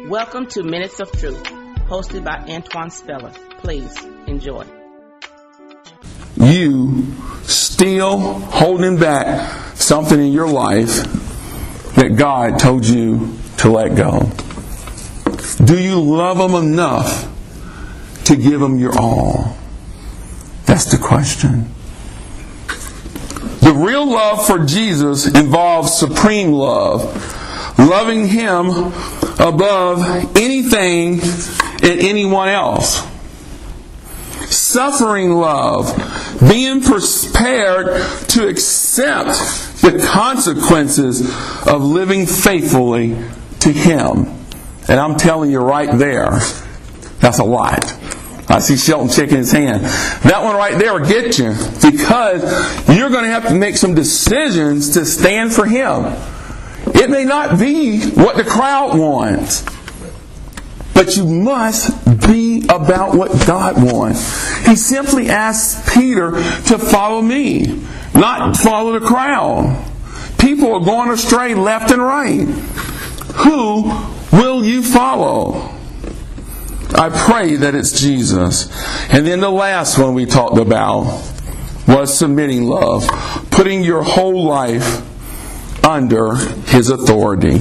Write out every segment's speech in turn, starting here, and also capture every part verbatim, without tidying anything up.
Welcome to Minutes of Truth, hosted by Antoine Speller. Please enjoy. You still holding back something in your life that God told you to let go? Do you love Him enough to give Him your all? That's the question. The real love for Jesus involves supreme love, loving Him above anything and anyone else. Suffering love, being prepared to accept the consequences of living faithfully to Him. And I'm telling you right there, that's a lot. I see Shelton shaking his hand. That one right there will get you, because you're going to have to make some decisions to stand for Him. It may not be what the crowd wants, but you must be about what God wants. He simply asked Peter to follow me, not follow the crowd. People are going astray left and right. Who will you follow? I pray that it's Jesus. And then the last one we talked about was submitting love, putting your whole life under His authority.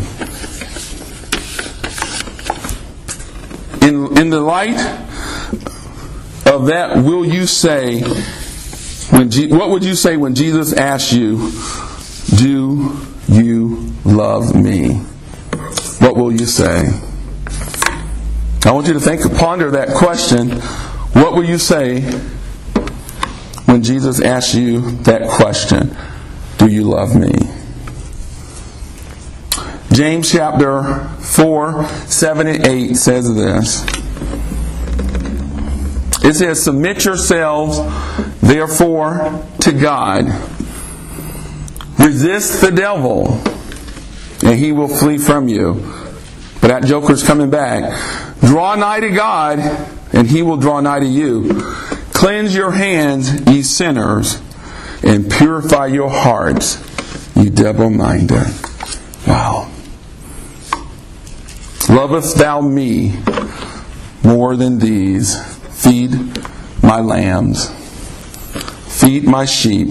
In, in the light of that, will you say, when Je- what would you say when Jesus asked you, do you love me? What will you say? I want you to think, ponder that question. What will you say when Jesus asks you that question? Do you love me? James chapter four, seven and eight says this. It says, submit yourselves, therefore, to God. Resist the devil, and he will flee from you. But that joker's coming back. Draw nigh to God, and He will draw nigh to you. Cleanse your hands, ye sinners, and purify your hearts, ye double-minded. Wow. Lovest thou me more than these? Feed my lambs. Feed my sheep.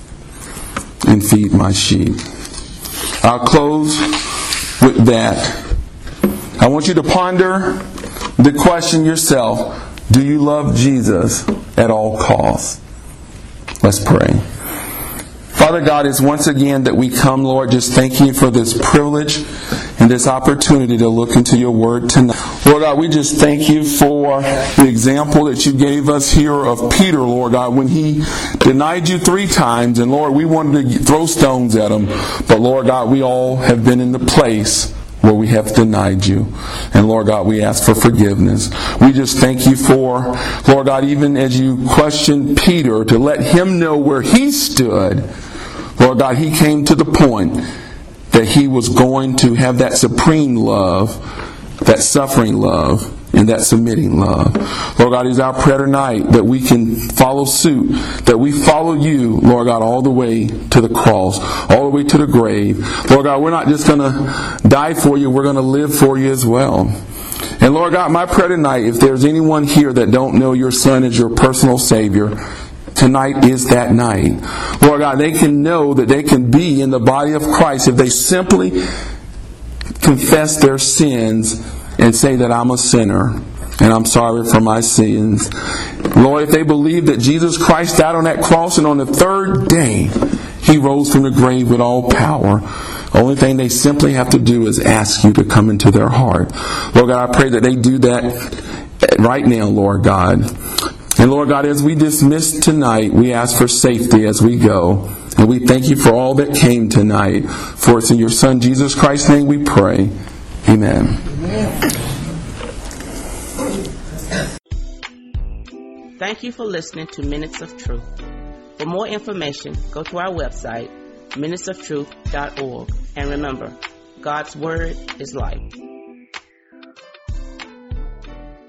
And feed my sheep. I'll close with that. I want you to ponder the question yourself. Do you love Jesus at all costs? Let's pray. Father God, it's once again that we come, Lord, just thanking you for this privilege and this opportunity to look into your word tonight. Lord God, we just thank you for the example that you gave us here of Peter, Lord God, when he denied you three times. And Lord, we wanted to throw stones at him. But Lord God, we all have been in the place where we have denied you. And Lord God, we ask for forgiveness. We just thank you for, Lord God, even as you questioned Peter to let him know where he stood, Lord God, he came to the point that he was going to have that supreme love, that suffering love, and that submitting love. Lord God, it's our prayer tonight that we can follow suit, that we follow you, Lord God, all the way to the cross, all the way to the grave. Lord God, we're not just going to die for you, we're going to live for you as well. And Lord God, my prayer tonight, if there's anyone here that don't know your Son as your personal Savior, tonight is that night. Lord God, they can know that they can be in the body of Christ if they simply confess their sins and say that I'm a sinner and I'm sorry for my sins. Lord, if they believe that Jesus Christ died on that cross and on the third day He rose from the grave with all power, the only thing they simply have to do is ask you to come into their heart. Lord God, I pray that they do that right now, Lord God. And Lord God, as we dismiss tonight, we ask for safety as we go. And we thank you for all that came tonight. For it's in your Son, Jesus Christ's name, we pray. Amen. Amen. Thank you for listening to Minutes of Truth. For more information, go to our website, minutes of truth dot org. And remember, God's Word is life.